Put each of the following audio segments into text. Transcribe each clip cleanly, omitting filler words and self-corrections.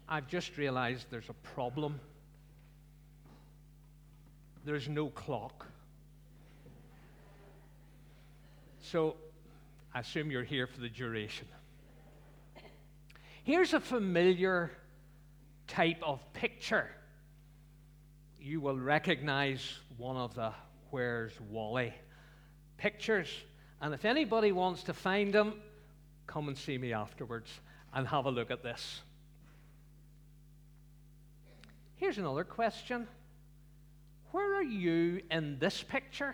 I've just realized there's a problem. There's no clock. So, I assume you're here for the duration. Here's a familiar type of picture. You will recognize one of the Where's Wally pictures. And if anybody wants to find them, come and see me afterwards and have a look at this. Here's another question. Where are you in this picture?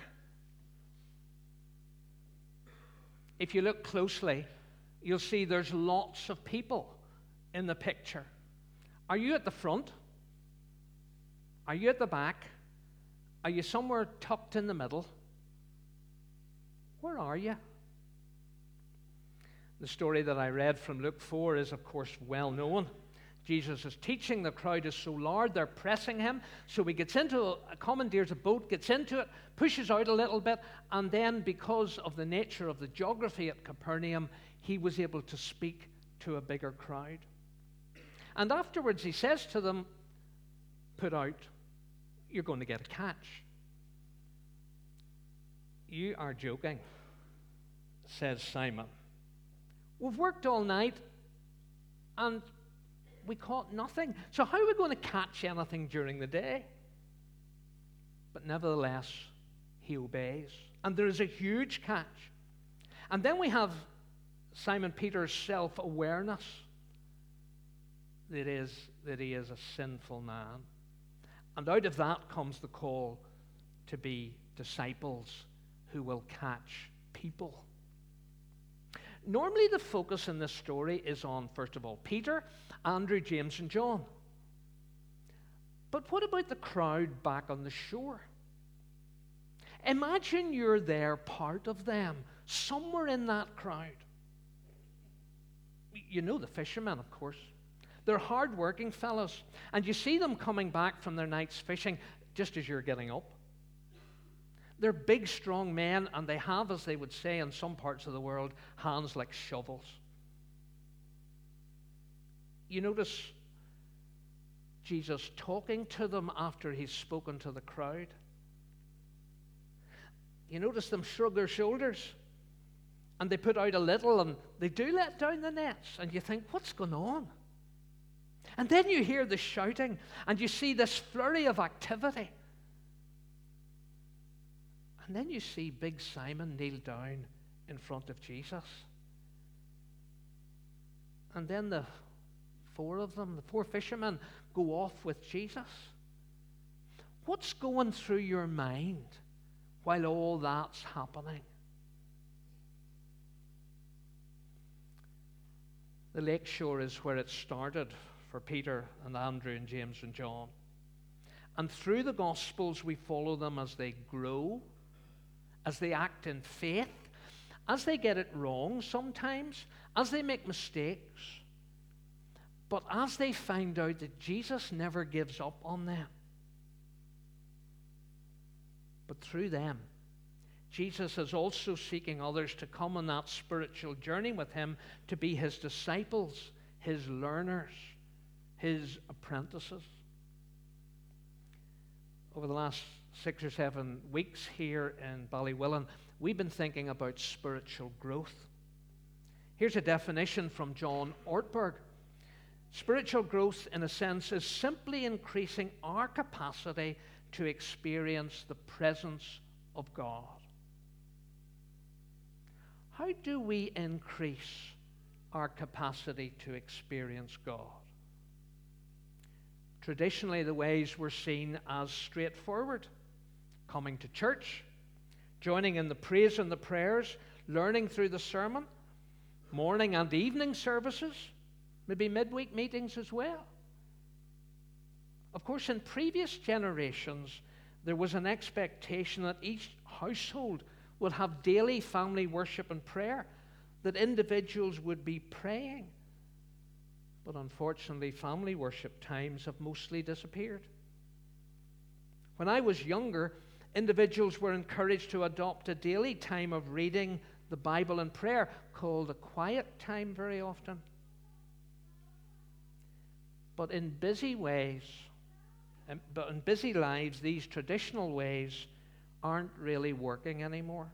If you look closely, you'll see there's lots of people in the picture. Are you at the front? Are you at the back? Are you somewhere tucked in the middle? Where are you? The story that I read from Luke 4 is, of course, well known. Jesus is teaching. The crowd is so large, they're pressing him. So he gets into commandeers a boat, gets into it, pushes out a little bit, and then because of the nature of the geography at Capernaum, he was able to speak to a bigger crowd. And afterwards he says to them, put out, you're going to get a catch. You are joking, says Simon. We've worked all night and we caught nothing. So how are we going to catch anything during the day? But nevertheless, he obeys. And there is a huge catch. And then we have Simon Peter's self-awareness that he is a sinful man. And out of that comes the call to be disciples who will catch people. Normally the focus in this story is on, first of all, Peter, Andrew, James, and John. But what about the crowd back on the shore? Imagine you're there, part of them, somewhere in that crowd. You know the fishermen, of course. They're hard-working fellows, and you see them coming back from their night's fishing just as you're getting up. They're big, strong men, and they have, as they would say in some parts of the world, hands like shovels. You notice Jesus talking to them after he's spoken to the crowd. You notice them shrug their shoulders, and they put out a little, and they do let down the nets, and you think, what's going on? And then you hear the shouting, and you see this flurry of activity. And then you see big Simon kneel down in front of Jesus. And then the four fishermen, go off with Jesus. What's going through your mind while all that's happening? The lake shore is where it started for Peter and Andrew and James and John. And through the Gospels, we follow them as they grow, as they act in faith, as they get it wrong sometimes, as they make mistakes, but as they find out that Jesus never gives up on them. But through them, Jesus is also seeking others to come on that spiritual journey with him, to be his disciples, his learners, his apprentices. Over the last 6 or 7 weeks here in Ballywillan, we've been thinking about spiritual growth. Here's a definition from John Ortberg. Spiritual growth, in a sense, is simply increasing our capacity to experience the presence of God. How do we increase our capacity to experience God? Traditionally, the ways were seen as straightforward. Coming to church, joining in the praise and the prayers, learning through the sermon, morning and evening services, maybe midweek meetings as well. Of course, in previous generations, there was an expectation that each household would have daily family worship and prayer, that individuals would be praying. But unfortunately, family worship times have mostly disappeared. When I was younger, individuals were encouraged to adopt a daily time of reading the Bible and prayer, called a quiet time very often. But in busy ways, but in busy lives, these traditional ways aren't really working anymore.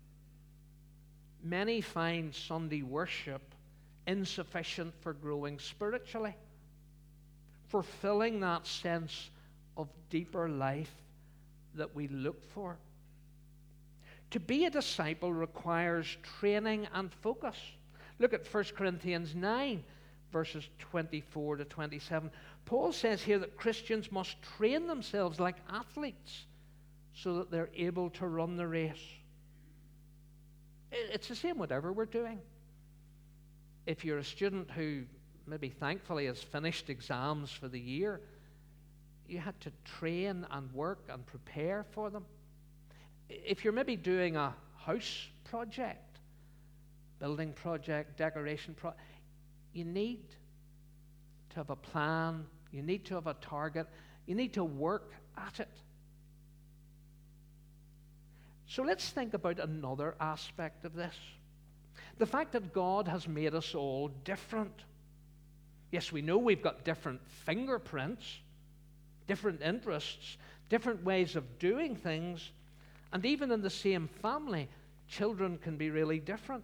Many find Sunday worship insufficient for growing spiritually, fulfilling that sense of deeper life that we look for. To be a disciple requires training and focus. Look at 1 Corinthians 9, verses 24 to 27. Paul says here that Christians must train themselves like athletes so that they're able to run the race. It's the same whatever we're doing. If you're a student who maybe thankfully has finished exams for the year, you had to train and work and prepare for them. If you're maybe doing a house project, building project, decoration project, you need to have a plan, you need to have a target, you need to work at it. So let's think about another aspect of this. The fact that God has made us all different. Yes, we know we've got different fingerprints, different interests, different ways of doing things, and even in the same family, children can be really different.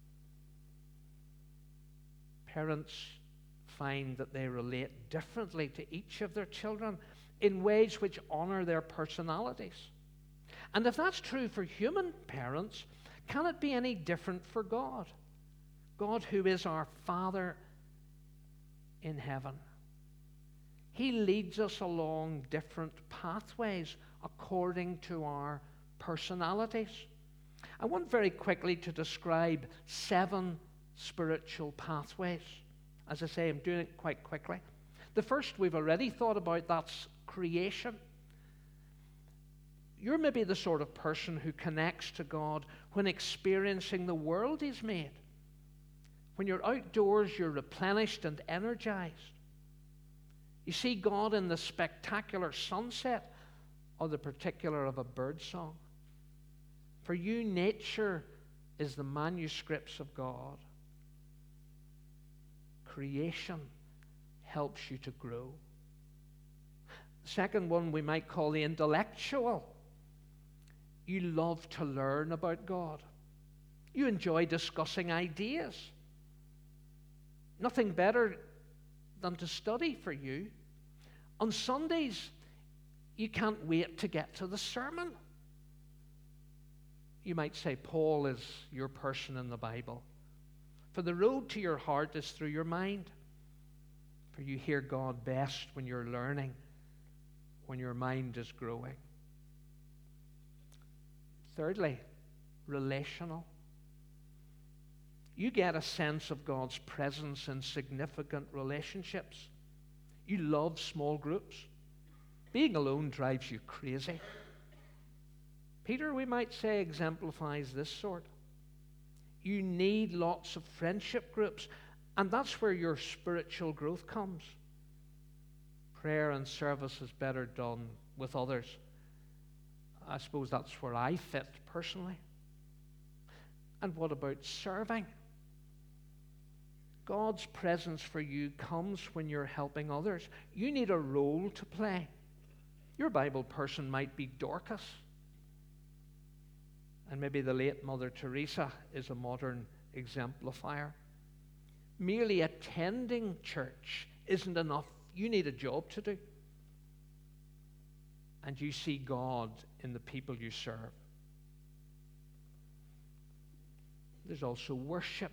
Parents find that they relate differently to each of their children in ways which honor their personalities. And if that's true for human parents, can it be any different for God? God, who is our Father in heaven. He leads us along different pathways according to our personalities. I want very quickly to describe 7 spiritual pathways. As I say, I'm doing it quite quickly. The first we've already thought about, that's creation. You're maybe the sort of person who connects to God when experiencing the world He's made. When you're outdoors, you're replenished and energized. You see God in the spectacular sunset or the particular of a bird song. For you, nature is the manuscripts of God. Creation helps you to grow. The second one we might call the intellectual. You love to learn about God. You enjoy discussing ideas. Nothing better than to study for you. On Sundays, you can't wait to get to the sermon. You might say Paul is your person in the Bible. For the road to your heart is through your mind. For you hear God best when you're learning, when your mind is growing. Thirdly, relational. You get a sense of God's presence in significant relationships. You love small groups. Being alone drives you crazy. Peter, we might say, exemplifies this sort. You need lots of friendship groups, and that's where your spiritual growth comes. Prayer and service is better done with others. I suppose that's where I fit personally. And what about serving? God's presence for you comes when you're helping others. You need a role to play. Your Bible person might be Dorcas. And maybe the late Mother Teresa is a modern exemplifier. Merely attending church isn't enough. You need a job to do. And you see God in the people you serve. There's also worship.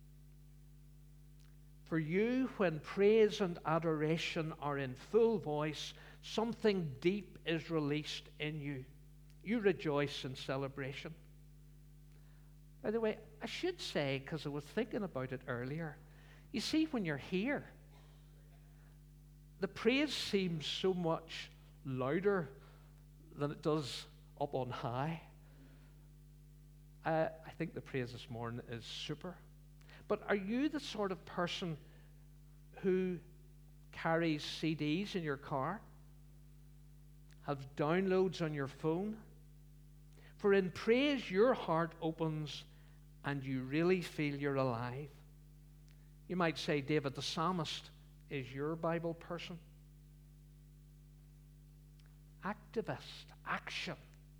For you, when praise and adoration are in full voice, something deep is released in you. You rejoice in celebration. By the way, I should say, because I was thinking about it earlier, you see, when you're here, the praise seems so much louder than it does up on high. I think the praise this morning is super. But are you the sort of person who carries CDs in your car? Have downloads on your phone? For in praise, your heart opens and you really feel you're alive. You might say David the psalmist is your Bible person? Activist, action.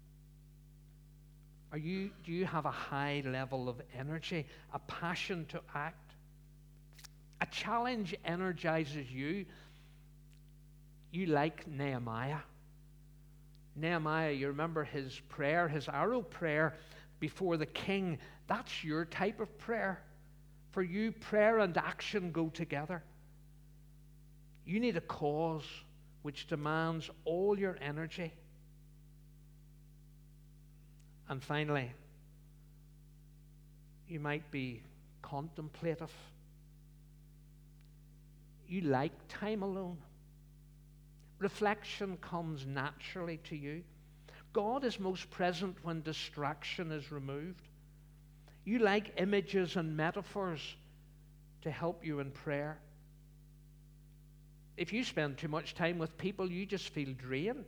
Do you have a high level of energy, a passion to act? A challenge energizes you. You like Nehemiah. Nehemiah, you remember his prayer, his arrow prayer before the king. That's your type of prayer. For you, prayer and action go together. You need a cause which demands all your energy. And finally, you might be contemplative. You like time alone. Reflection comes naturally to you. God is most present when distraction is removed. You like images and metaphors to help you in prayer. If you spend too much time with people, you just feel drained.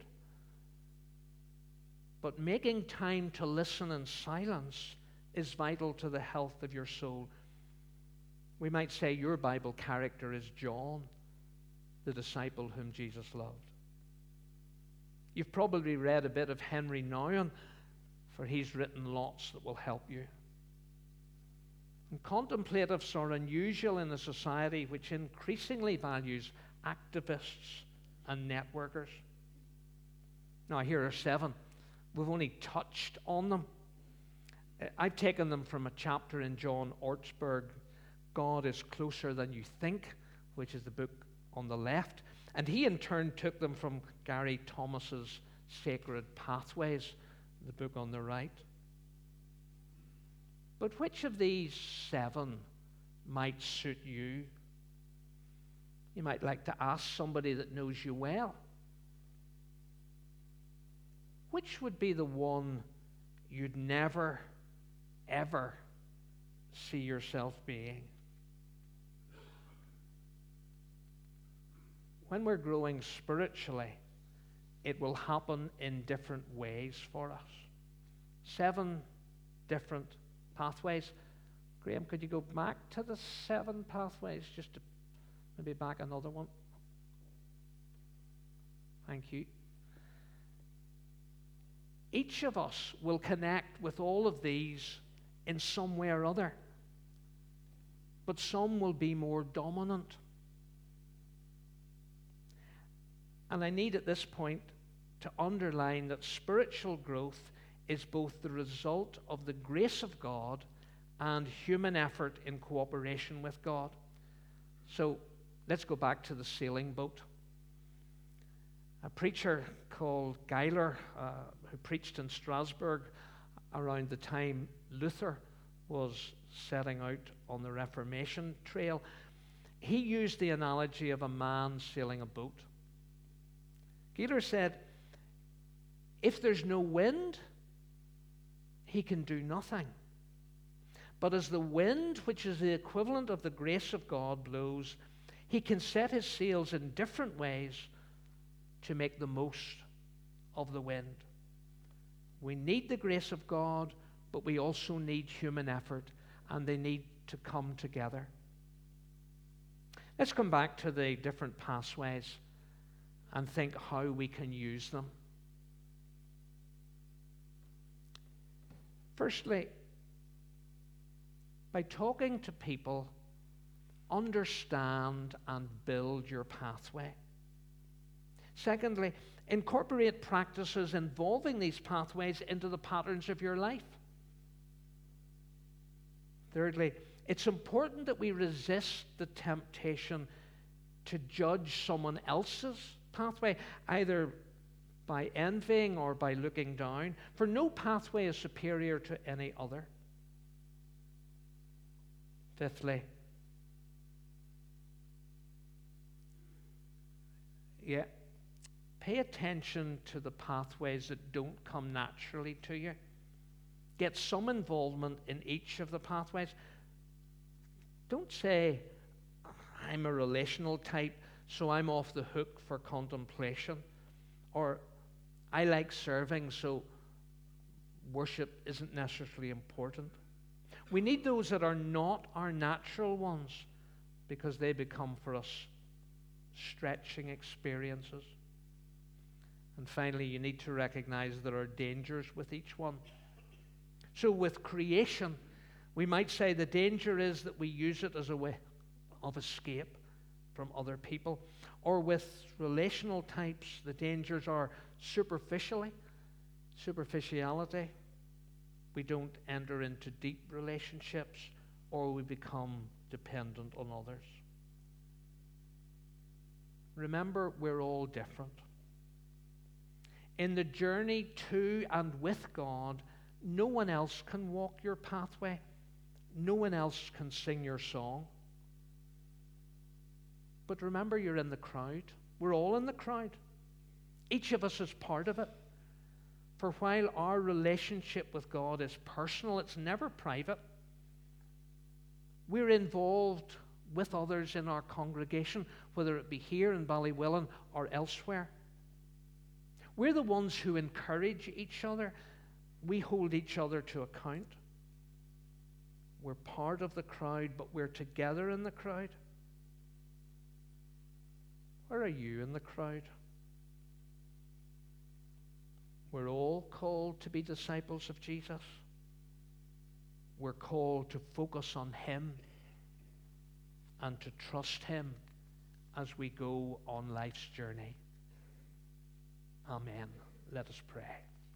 But making time to listen in silence is vital to the health of your soul. We might say your Bible character is John, the disciple whom Jesus loved. You've probably read a bit of Henry Nouwen, for he's written lots that will help you. And contemplatives are unusual in a society which increasingly values activists and networkers. Now, here are 7. We've only touched on them. I've taken them from a chapter in John Ortsberg, God is Closer Than You Think, which is the book on the left. And he in turn took them from Gary Thomas's Sacred Pathways, the book on the right. But which of these 7 might suit you? You might like to ask somebody that knows you well. Which would be the one you'd never, ever see yourself being? When we're growing spiritually, it will happen in different ways for us. 7 different pathways. Graham, could you go back to the 7 pathways, just to maybe back another one? Thank you. Each of us will connect with all of these in some way or other, but some will be more dominant. And I need at this point to underline that spiritual growth is both the result of the grace of God and human effort in cooperation with God. So let's go back to the sailing boat. A preacher called Geiler, who preached in Strasbourg around the time Luther was setting out on the Reformation trail, he used the analogy of a man sailing a boat. Geiler said, if there's no wind, he can do nothing. But as the wind, which is the equivalent of the grace of God, blows, he can set his sails in different ways to make the most of the wind. We need the grace of God, but we also need human effort, and they need to come together. Let's come back to the different pathways and think how we can use them. Firstly, by talking to people, understand and build your pathway. Secondly, incorporate practices involving these pathways into the patterns of your life. Thirdly, it's important that we resist the temptation to judge someone else's pathway, either by envying or by looking down, for no pathway is superior to any other. Fifthly, pay attention to the pathways that don't come naturally to you. Get some involvement in each of the pathways. Don't say, I'm a relational type, so I'm off the hook for contemplation. Or, I like serving, so worship isn't necessarily important. We need those that are not our natural ones, because they become for us stretching experiences. And finally, you need to recognize there are dangers with each one. So with creation, we might say the danger is that we use it as a way of escape from other people. Or with relational types, the dangers are superficiality. We don't enter into deep relationships, or we become dependent on others. Remember, we're all different. In the journey to and with God, no one else can walk your pathway. No one else can sing your song. But remember, you're in the crowd. We're all in the crowd. Each of us is part of it. For while our relationship with God is personal, it's never private. We're involved with others in our congregation, whether it be here in Ballywillan or elsewhere. We're the ones who encourage each other. We hold each other to account. We're part of the crowd, but we're together in the crowd. Where are you in the crowd? We're all called to be disciples of Jesus. We're called to focus on Him and to trust Him as we go on life's journey. Amen. Let us pray.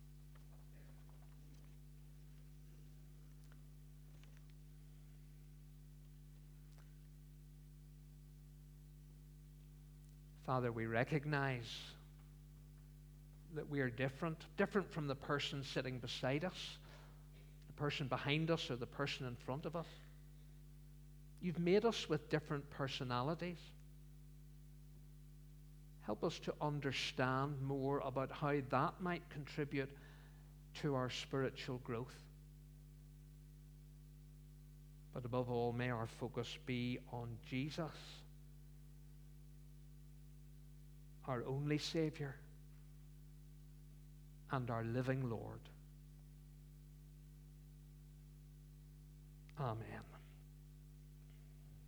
Father, we recognize that we are different from the person sitting beside us, the person behind us, or the person in front of us. You've made us with different personalities. Help us to understand more about how that might contribute to our spiritual growth. But above all, may our focus be on Jesus, our only Savior and our living Lord. Amen.